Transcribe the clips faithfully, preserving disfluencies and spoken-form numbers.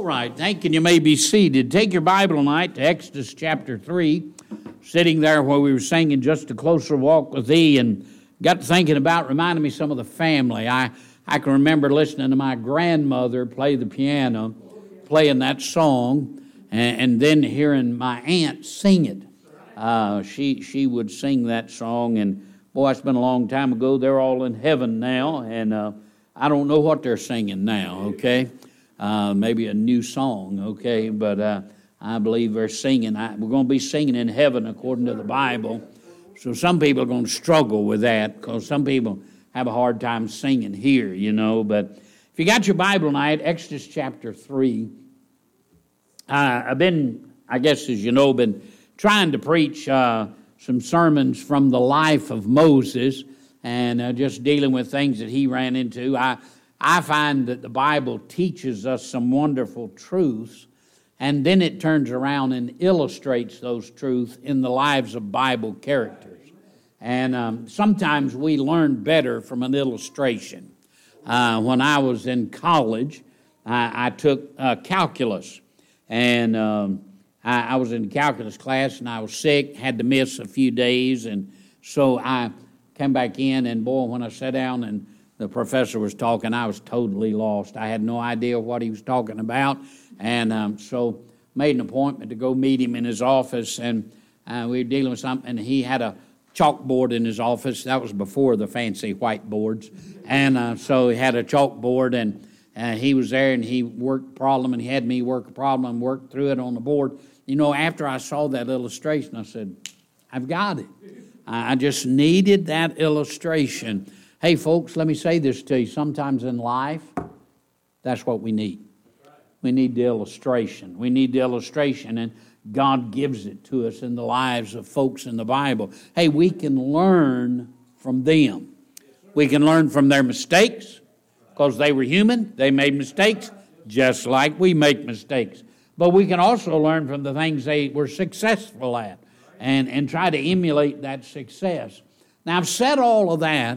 All right, thank you. You may be seated. Take your Bible tonight to Exodus chapter three. Sitting there where we were singing Just a Closer Walk with Thee, and got to thinking about, reminded me some of the family. I, I can remember listening to my grandmother play the piano, playing that song, and, and then hearing my aunt sing it. Uh, she she would sing that song, and boy, it's been a long time ago. They're all in heaven now, and uh, I don't know what they're singing now, okay? Uh, maybe a new song, okay? But uh, I believe they're singing. I, we're going to be singing in heaven according to the Bible. So some people are going to struggle with that because some people have a hard time singing here, you know. But if you got your Bible tonight, Exodus chapter three, uh, I've been, I guess as you know, been trying to preach uh, some sermons from the life of Moses and uh, just dealing with things that he ran into. I I find that the Bible teaches us some wonderful truths, and then it turns around and illustrates those truths in the lives of Bible characters. And um, sometimes we learn better from an illustration. Uh, when I was in college, I, I took uh, calculus, and um, I, I was in calculus class, and I was sick, had to miss a few days, and so I came back in, and boy, when I sat down and the professor was talking, I was totally lost. I had no idea what he was talking about, and um, so made an appointment to go meet him in his office, and uh, we were dealing with something, and he had a chalkboard in his office. That was before the fancy whiteboards, and uh, so he had a chalkboard, and uh, he was there, and he worked a problem, and he had me work a problem and work through it on the board. You know, after I saw that illustration, I said, I've got it. I just needed that illustration. Hey, folks, let me say this to you. Sometimes in life, that's what we need. We need the illustration. We need the illustration, and God gives it to us in the lives of folks in the Bible. Hey, we can learn from them. We can learn from their mistakes because they were human. They made mistakes just like we make mistakes. But we can also learn from the things they were successful at and, and try to emulate that success. Now, I've said all of that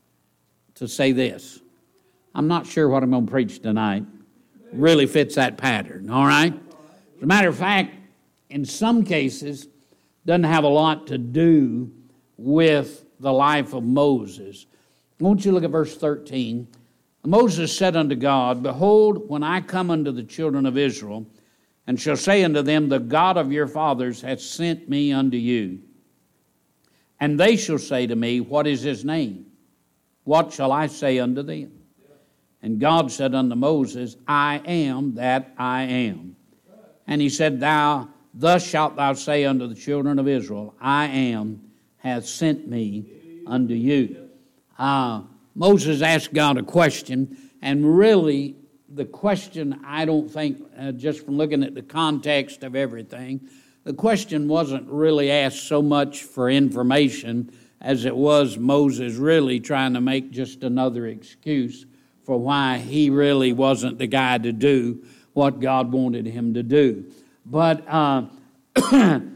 to say this. I'm not sure what I'm going to preach tonight really fits that pattern, all right? As a matter of fact, in some cases, doesn't have a lot to do with the life of Moses. Won't you look at verse thirteen? Moses said unto God, Behold, when I come unto the children of Israel, and shall say unto them, The God of your fathers hath sent me unto you. And they shall say to me, What is his name? What shall I say unto them? And God said unto Moses, I am that I am. And he said, Thou, thus shalt thou say unto the children of Israel, I am, hath sent me unto you. Uh, Moses asked God a question, and really the question, I don't think, uh, just from looking at the context of everything, the question wasn't really asked so much for information as it was Moses really trying to make just another excuse for why he really wasn't the guy to do what God wanted him to do. But uh, the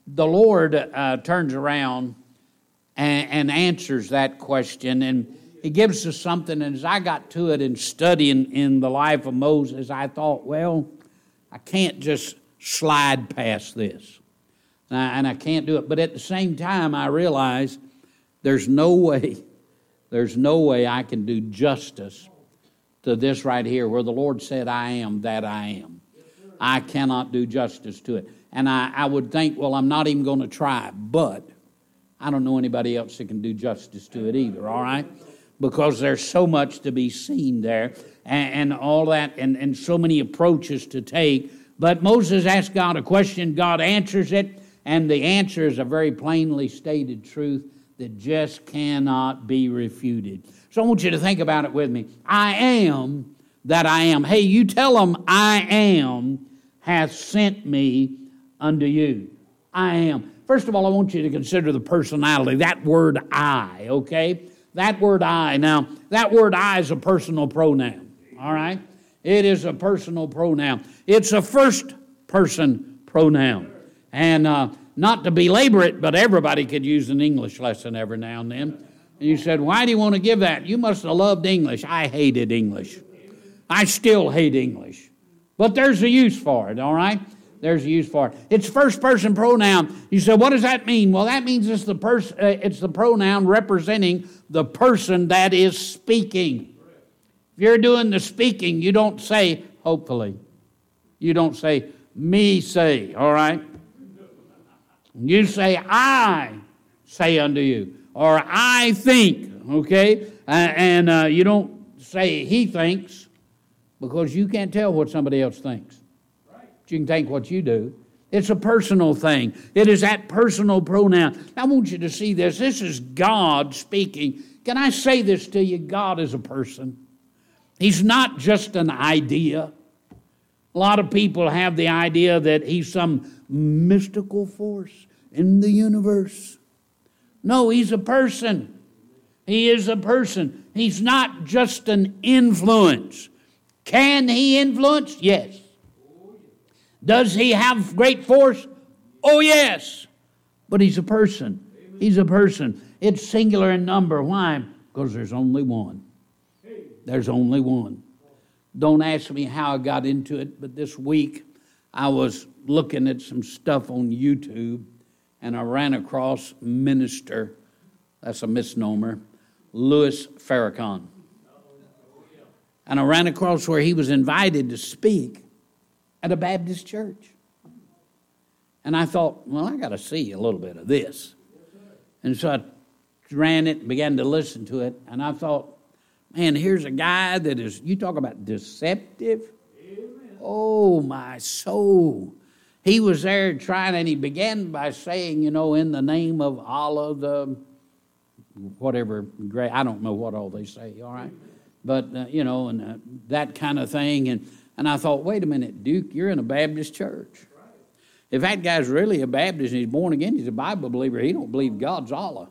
Lord uh, turns around and, and answers that question, and he gives us something. And as I got to it and studying in the life of Moses, I thought, well, I can't just slide past this, and I, and I can't do it. But at the same time, I realized there's no way, there's no way I can do justice to this right here where the Lord said, I am that I am. I cannot do justice to it. And I, I would think, well, I'm not even going to try, but I don't know anybody else that can do justice to it either, all right? Because there's so much to be seen there and, and all that and, and so many approaches to take. But Moses asked God a question, God answers it, and the answer is a very plainly stated truth that just cannot be refuted. So I want you to think about it with me. I am that I am. Hey, you tell them, I am hath sent me unto you. I am. First of all, I want you to consider the personality, that word I, okay? That word I. Now, that word I is a personal pronoun, all right? It is a personal pronoun. It's a first person pronoun. And uh, not to belabor it, but everybody could use an English lesson every now and then. And you said, why do you want to give that? You must have loved English. I hated English. I still hate English. But there's a use for it, all right? There's a use for it. It's first person pronoun. You say, what does that mean? Well, that means it's the pers- uh, it's the pronoun representing the person that is speaking. If you're doing the speaking, you don't say, hopefully. You don't say, me say, all right? You say, I say unto you, or I think, okay? Uh, and uh, you don't say he thinks, because you can't tell what somebody else thinks. But you can think what you do. It's a personal thing. It is that personal pronoun. I want you to see this. This is God speaking. Can I say this to you? God is a person. He's not just an idea. A lot of people have the idea that he's some mystical force in the universe. No, he's a person. He is a person. He's not just an influence. Can he influence? Yes. Does he have great force? Oh, yes. But he's a person. He's a person. It's singular in number. Why? Because there's only one. There's only one. Don't ask me how I got into it, but this week I was looking at some stuff on YouTube, and I ran across minister, that's a misnomer, Louis Farrakhan. And I ran across where he was invited to speak at a Baptist church. And I thought, well, I got to see a little bit of this. And so I ran it and began to listen to it, and I thought, man, here's a guy that is, you talk about deceptive. Amen. Oh, my soul. He was there trying, and he began by saying, you know, in the name of Allah, the whatever, I don't know what all they say, all right? But, uh, you know, and uh, that kind of thing. And, and I thought, wait a minute, Duke, you're in a Baptist church. If that guy's really a Baptist and he's born again, he's a Bible believer, he don't believe God's Allah.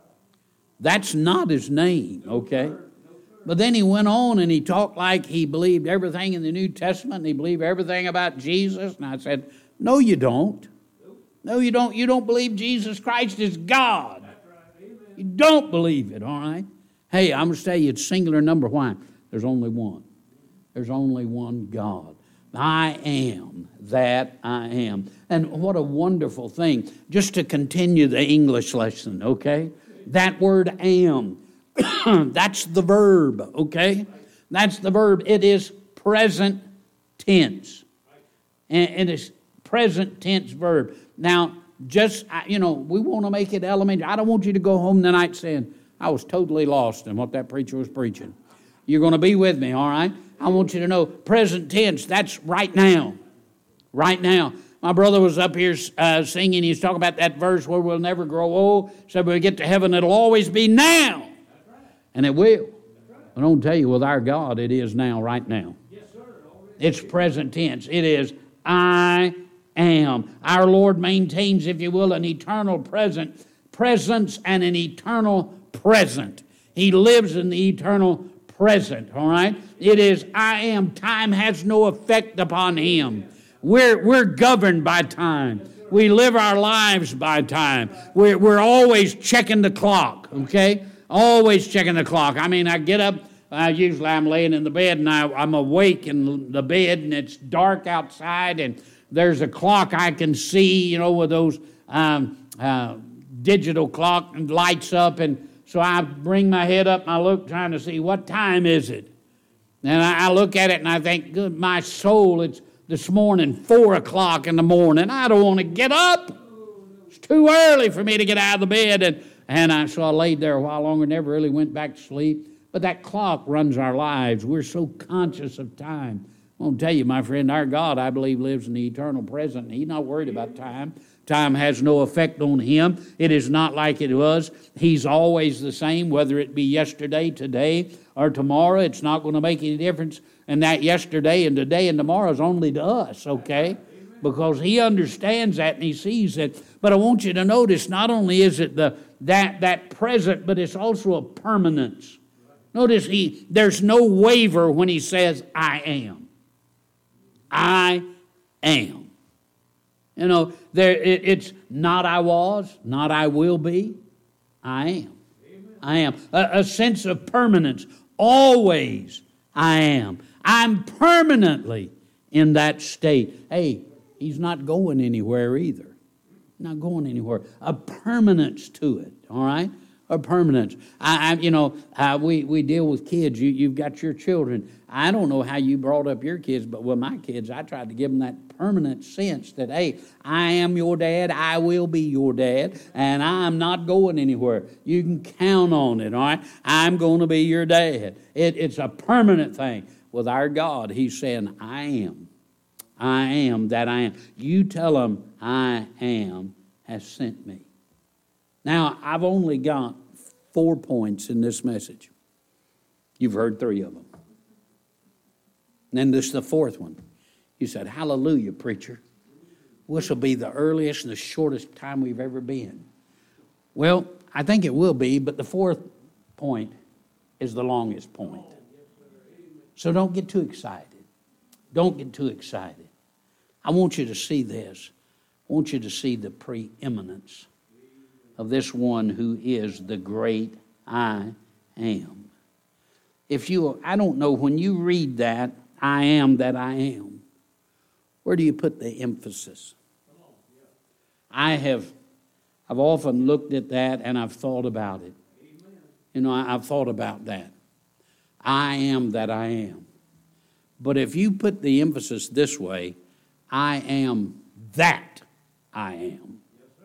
That's not his name, okay? But then he went on and he talked like he believed everything in the New Testament and he believed everything about Jesus. And I said, no, you don't. No, you don't. You don't believe Jesus Christ is God. You don't believe it, all right? Hey, I'm going to tell you, it's singular number. Why? There's only one. There's only one God. I am that I am. And what a wonderful thing. Just to continue the English lesson, okay? That word am. That's the verb, okay? That's the verb. It is present tense. And it is present tense verb. Now, just, you know, we want to make it elementary. I don't want you to go home tonight saying, I was totally lost in what that preacher was preaching. You're going to be with me, all right? I want you to know present tense, that's right now. Right now. My brother was up here uh, singing. He's talking about that verse where we'll never grow old. So when we get to heaven, it'll always be now. And it will. I don't tell you, with our God, it is now, right now. It's present tense. It is I am. Our Lord maintains, if you will, an eternal present, presence and an eternal present. He lives in the eternal present, all right? It is I am. Time has no effect upon him. We're, we're governed by time. We live our lives by time. We're, we're always checking the clock, okay? Always checking the clock. I mean, I get up, uh, usually I'm laying in the bed, and I, I'm awake in the bed, and it's dark outside, and there's a clock I can see, you know, with those um, uh, digital clock and lights up, and so I bring my head up, and I look, trying to see, what time is it? And I, I look at it, and I think, good, my soul, it's this morning, four o'clock in the morning. I don't want to get up. It's too early for me to get out of the bed, and And I, so I laid there a while longer, never really went back to sleep. But that clock runs our lives. We're so conscious of time. I want to tell you, my friend, our God, I believe, lives in the eternal present. He's not worried about time. Time has no effect on him. It is not like it was. He's always the same, whether it be yesterday, today, or tomorrow. It's not going to make any difference. And that yesterday and today and tomorrow is only to us, okay? Because he understands that and he sees it. But I want you to notice, not only is it the that that present, but it's also a permanence. Notice he there's no waver when he says, I am. I am. You know, there it, it's not I was, not I will be. I am. Amen. I am. A, a sense of permanence. Always I am. I'm permanently in that state. Hey, he's not going anywhere either. Not going anywhere. A permanence to it, all right? A permanence. I, I you know, uh, we, we deal with kids. You, you've got your children. I don't know how you brought up your kids, but with my kids, I tried to give them that permanent sense that, hey, I am your dad, I will be your dad, and I'm not going anywhere. You can count on it, all right? I'm going to be your dad. It, it's a permanent thing. With our God, he's saying, I am. I am that I am. You tell him, I am has sent me. Now, I've only got four points in this message. You've heard three of them. And then this is the fourth one. You said, hallelujah, preacher. This will be the earliest and the shortest time we've ever been. Well, I think it will be, but the fourth point is the longest point. So don't get too excited. Don't get too excited. I want you to see this. I want you to see the preeminence of this one who is the great I am. If you, I don't know, when you read that, I am that I am, where do you put the emphasis? I have, I've often looked at that and I've thought about it. You know, I, I've thought about that. I am that I am. But if you put the emphasis this way, I am that I am.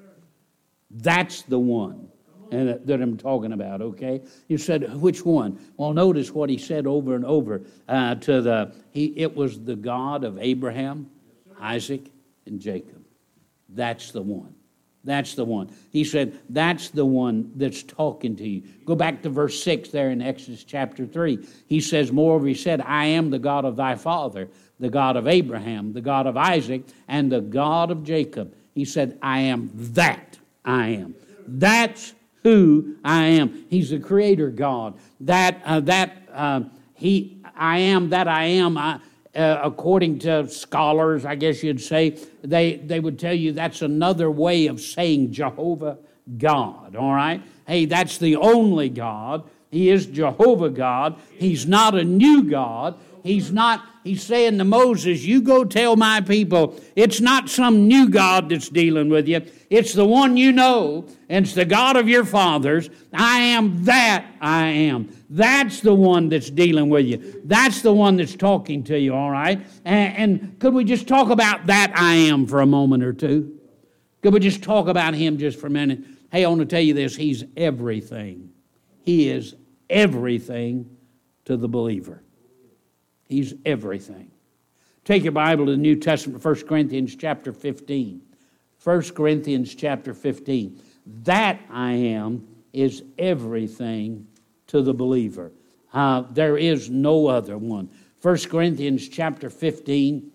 That's the one that I'm talking about, okay? You said, which one? Well, notice what he said over and over uh, to the, he, it was the God of Abraham, Isaac, and Jacob. That's the one. That's the one. He said, that's the one that's talking to you. Go back to verse six there in Exodus chapter three. He says, moreover, he said, I am the God of thy father, the God of Abraham, the God of Isaac, and the God of Jacob. He said, I am that I am. That's who I am. He's the creator God. That, uh, that uh, he, I am that I am. I, Uh, according to scholars, I guess you'd say, they, they would tell you that's another way of saying Jehovah God, all right? Hey, that's the only God. He is Jehovah God. He's not a new God. He's not, he's saying to Moses, you go tell my people, it's not some new God that's dealing with you. It's the one you know, and it's the God of your fathers. I am that I am. That's the one that's dealing with you. That's the one that's talking to you, all right? And, and could we just talk about that I am for a moment or two? Could we just talk about him just for a minute? Hey, I want to tell you this. He's everything. He is everything to the believer. He's everything. Take your Bible to the New Testament, First Corinthians chapter fifteen. First Corinthians chapter fifteen. That I am is everything to the believer. Uh, there is no other one. First Corinthians chapter fifteen.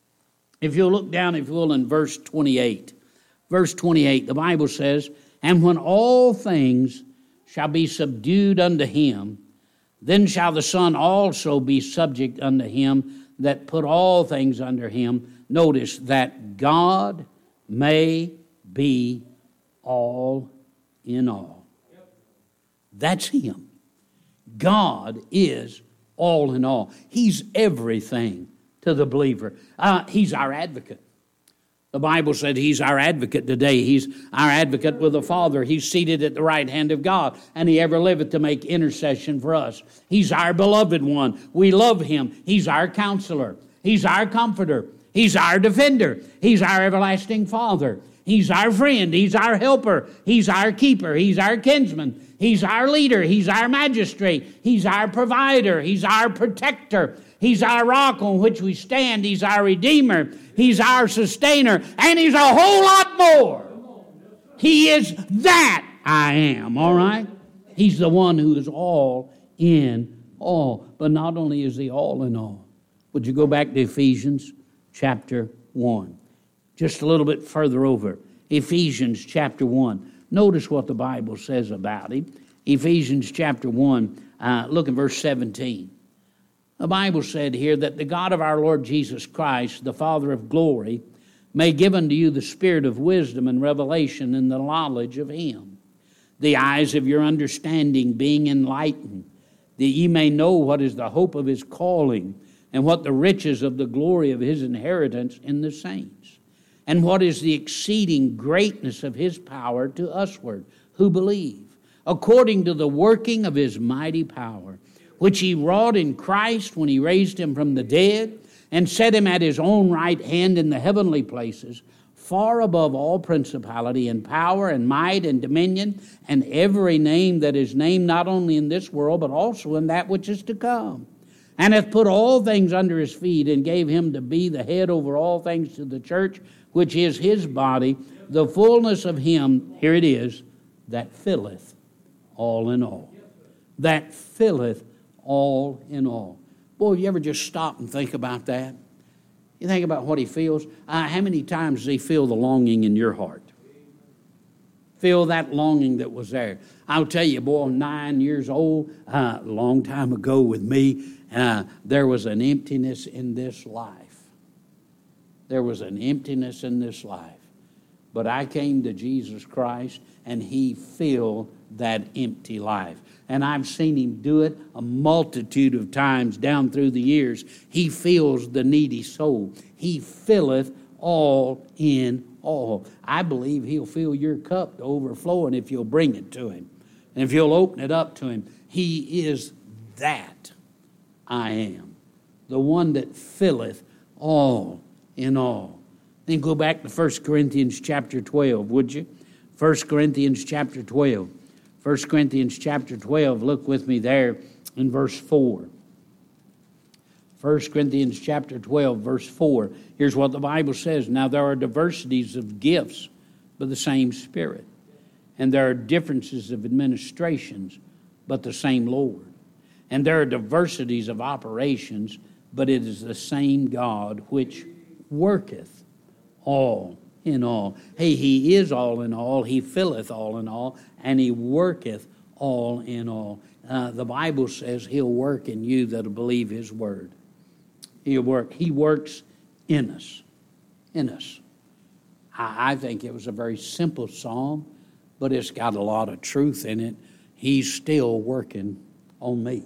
If you'll look down, if you will, in verse twenty-eight. Verse twenty-eight, the Bible says, and when all things shall be subdued unto him, then shall the Son also be subject unto him that put all things under him. Notice that God may be all in all. That's him. God is all in all. He's everything to the believer. Uh, he's our advocate. The Bible said he's our advocate today. He's our advocate with the Father. He's seated at the right hand of God, and he ever liveth to make intercession for us. He's our beloved one. We love him. He's our counselor. He's our comforter. He's our defender. He's our everlasting Father. He's our friend. He's our helper. He's our keeper. He's our kinsman. He's our leader. He's our magistrate. He's our provider. He's our protector. He's our rock on which we stand. He's our redeemer. He's our sustainer. And he's a whole lot more. He is that I am, all right? He's the one who is all in all. But not only is he all in all. Would you go back to Ephesians chapter one? Just a little bit further over. Ephesians chapter one. Notice what the Bible says about him. Ephesians chapter one, uh, look at verse seventeen. The Bible said here that the God of our Lord Jesus Christ, the Father of glory, may give unto you the spirit of wisdom and revelation in the knowledge of him, the eyes of your understanding being enlightened, that ye may know what is the hope of his calling, and what the riches of the glory of his inheritance in the saints, and what is the exceeding greatness of his power to usward, who believe, according to the working of his mighty power, which he wrought in Christ when he raised him from the dead, and set him at his own right hand in the heavenly places, far above all principality and power and might and dominion, and every name that is named not only in this world, but also in that which is to come. And hath put all things under his feet, and gave him to be the head over all things to the church, which is his body, the fullness of him, here it is, that filleth all in all. That filleth all in all. Boy, you ever just stop and think about that? You think about what he feels. Uh, how many times does he feel the longing in your heart? Feel that longing that was there. I'll tell you, boy, nine years old, uh, a long time ago with me, uh, there was an emptiness in this life. There was an emptiness in this life. But I came to Jesus Christ, and he filled that empty life. And I've seen him do it a multitude of times down through the years. He fills the needy soul. He filleth all in all. I believe he'll fill your cup to overflowing if you'll bring it to him. And if you'll open it up to him. He is that I am. The one that filleth all in all. Then go back to First Corinthians chapter twelve, would you? First Corinthians chapter twelve. First Corinthians chapter twelve, look with me there in verse four. First Corinthians chapter twelve, verse four. Here's what the Bible says. Now there are diversities of gifts, but the same Spirit. And there are differences of administrations, but the same Lord. And there are diversities of operations, but it is the same God which worketh all in all. Hey, he is all in all. He filleth all in all. And he worketh all in all. Uh, the Bible says he'll work in you that'll believe his word. He'll work. He works in us. In us. I, I think it was a very simple psalm, but it's got a lot of truth in it. He's still working on me.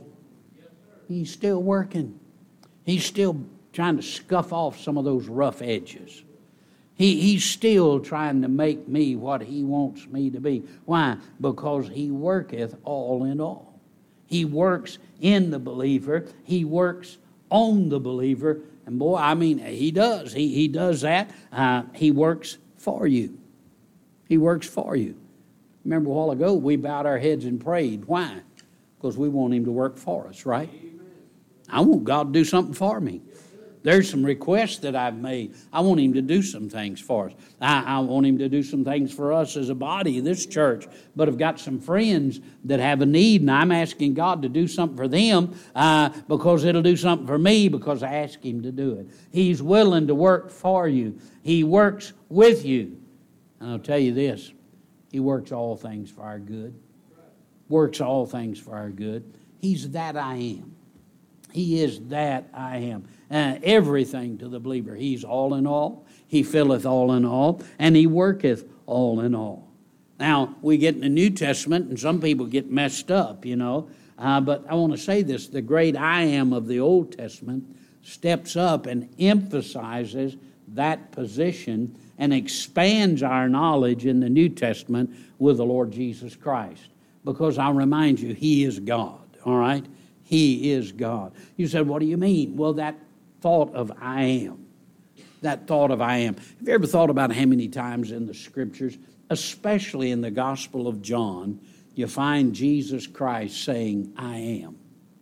He's still working. He's still trying to scuff off some of those rough edges. He, he's still trying to make me what he wants me to be. Why? Because he worketh all in all. He works in the believer. He works on the believer. And boy, I mean, he does. He, he does that. Uh, he works for you. He works for you. Remember a while ago, we bowed our heads and prayed. Why? Because we want him to work for us, right? I want God to do something for me. There's some requests that I've made. I want him to do some things for us. I, I want him to do some things for us as a body, this church. But I've got some friends that have a need, and I'm asking God to do something for them uh, because it'll do something for me because I ask him to do it. He's willing to work for you. He works with you. And I'll tell you this, he works all things for our good. Works all things for our good. He's that I am. He is that I am. Uh, everything to the believer. He's all in all. He filleth all in all. And he worketh all in all. Now, we get in the New Testament, and some people get messed up, you know. Uh, but I want to say this. The great I am of the Old Testament steps up and emphasizes that position and expands our knowledge in the New Testament with the Lord Jesus Christ. Because I'll remind you, he is God, all right? He is God. You said, what do you mean? Well, that thought of I am. That thought of I am. Have you ever thought about how many times in the Scriptures, especially in the Gospel of John, you find Jesus Christ saying, I am.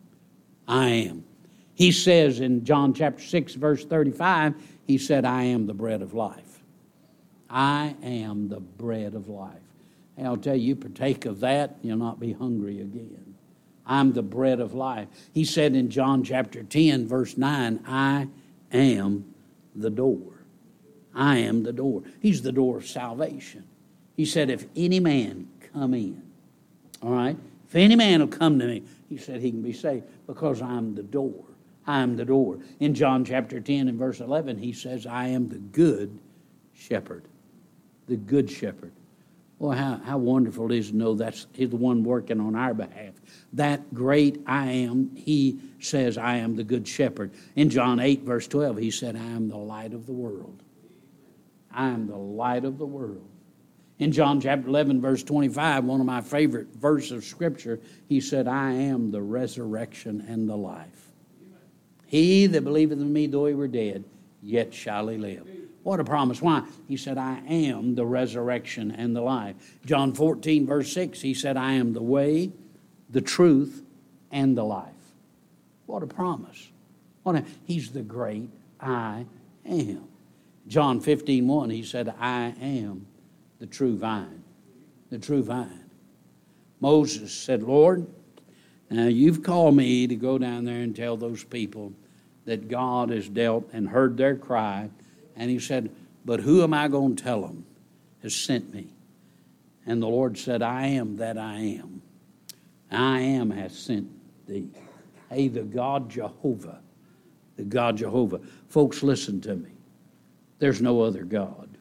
I am. He says in John chapter six, verse thirty-five, he said, I am the bread of life. I am the bread of life. And I'll tell you, you partake of that, you'll not be hungry again. I'm the bread of life. He said in John chapter ten, verse nine, I am the door. I am the door. He's the door of salvation. He said, if any man come in, all right, if any man will come to me, he said he can be saved because I'm the door. I am the door. In John chapter ten and verse eleven, he says, I am the good shepherd. The good shepherd. Well, how, how wonderful it is to know that's He's the one working on our behalf. That great I am, He says, I am the good shepherd. In John eight, verse twelve, He said, I am the light of the world. I am the light of the world. In John chapter eleven, verse twenty-five, one of my favorite verses of Scripture, He said, I am the resurrection and the life. He that believeth in me, though he were dead, yet shall he live. What a promise. Why? He said, I am the resurrection and the life. John fourteen, verse six, He said, I am the way, the truth, and the life. What a promise. What a, He's the great I am. John fifteen, one, He said, I am the true vine. The true vine. Moses said, Lord, now you've called me to go down there and tell those people that God has dealt and heard their cry. And he said, but who am I going to tell them has sent me? And the Lord said, I am that I am. I am has sent thee. Hey, the God Jehovah. The God Jehovah. Folks, listen to me. There's no other God.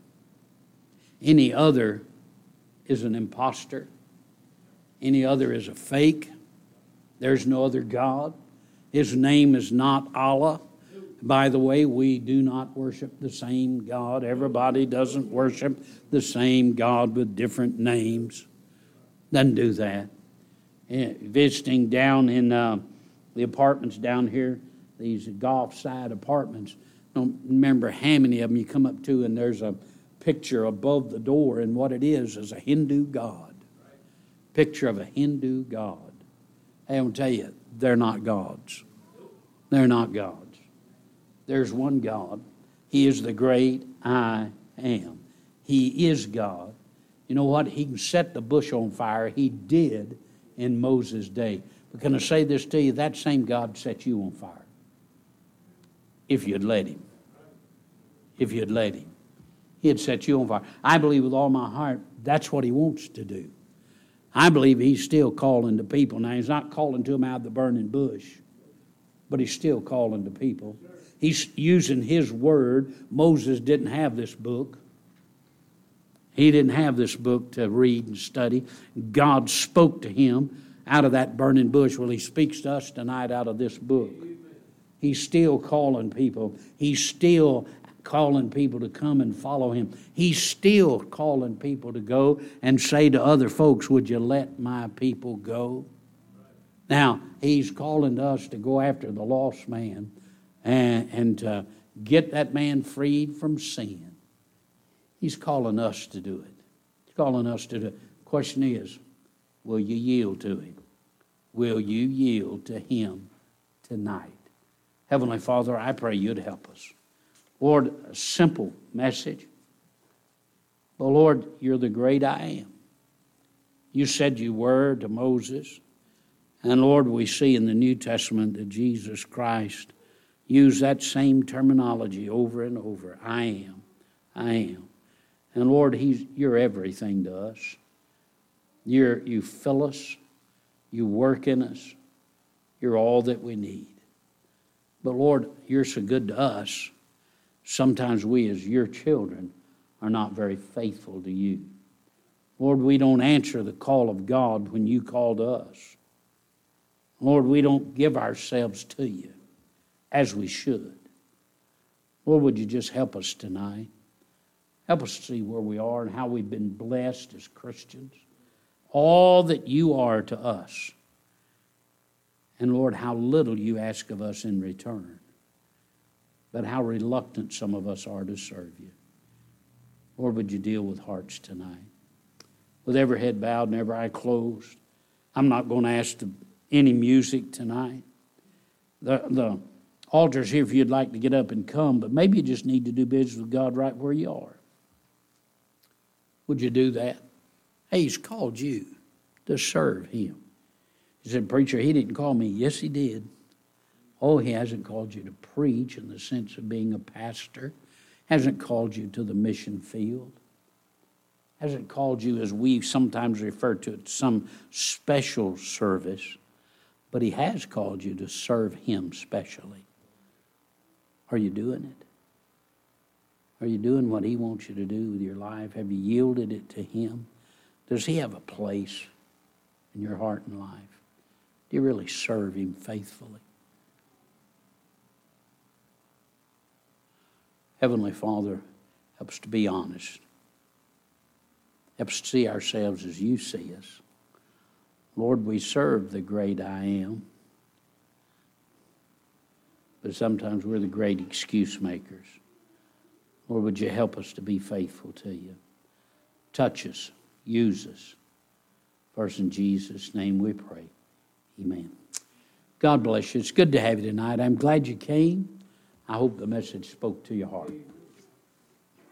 Any other is an imposter. Any other is a fake. There's no other God. His name is not Allah. By the way, we do not worship the same God. Everybody doesn't worship the same God with different names. Doesn't do that. Yeah, visiting down in uh, the apartments down here, these Gulf side apartments, I don't remember how many of them you come up to, and there's a picture above the door, and what it is is a Hindu god. Picture of a Hindu god. Hey, I'm going to tell you, they're not gods. They're not gods. There's one God. He is the great I am. He is God. You know what? He can set the bush on fire. He did in Moses' day. But can I say this to you? That same God set you on fire. If you'd let Him. If you'd let Him. He'd set you on fire. I believe with all my heart that's what He wants to do. I believe He's still calling to people. Now, He's not calling to them out of the burning bush, but He's still calling to people. He's using His word. Moses didn't have this book. He didn't have this book to read and study. God spoke to him out of that burning bush. Well, He speaks to us tonight out of this book. He's still calling people. He's still calling people to come and follow Him. He's still calling people to go and say to other folks, would you let my people go? Now, He's calling to us to go after the lost man and, and to get that man freed from sin. He's calling us to do it. He's calling us to do it. The question is, will you yield to Him? Will you yield to Him tonight? Heavenly Father, I pray You'd help us. Lord, a simple message. But Lord, You're the great I am. You said You were to Moses. And Lord, we see in the New Testament that Jesus Christ used that same terminology over and over. I am. I am. And Lord, He's, You're everything to us. You're, you fill us. You work in us. You're all that we need. But Lord, You're so good to us. Sometimes we as Your children are not very faithful to You. Lord, we don't answer the call of God when You call to us. Lord, we don't give ourselves to You as we should. Lord, would You just help us tonight? Help us see where we are and how we've been blessed as Christians. All that You are to us. And Lord, how little You ask of us in return. But how reluctant some of us are to serve You. Lord, would You deal with hearts tonight? With every head bowed and every eye closed. I'm not going to ask to, any music tonight. The, the altar's here if you'd like to get up and come, but maybe you just need to do business with God right where you are. Would you do that? Hey, He's called you to serve Him. He said, preacher, He didn't call me. Yes, He did. Oh, He hasn't called you to preach in the sense of being a pastor. Hasn't called you to the mission field. Hasn't called you, as we sometimes refer to it, some special service. But He has called you to serve Him specially. Are you doing it? Are you doing what He wants you to do with your life? Have you yielded it to Him? Does He have a place in your heart and life? Do you really serve Him faithfully? Heavenly Father, help us to be honest. Help us to see ourselves as You see us. Lord, we serve the great I Am. But sometimes we're the great excuse makers. Lord, would You help us to be faithful to You? Touch us. Use us. First, in Jesus' name we pray. Amen. God bless you. It's good to have you tonight. I'm glad you came. I hope the message spoke to your heart.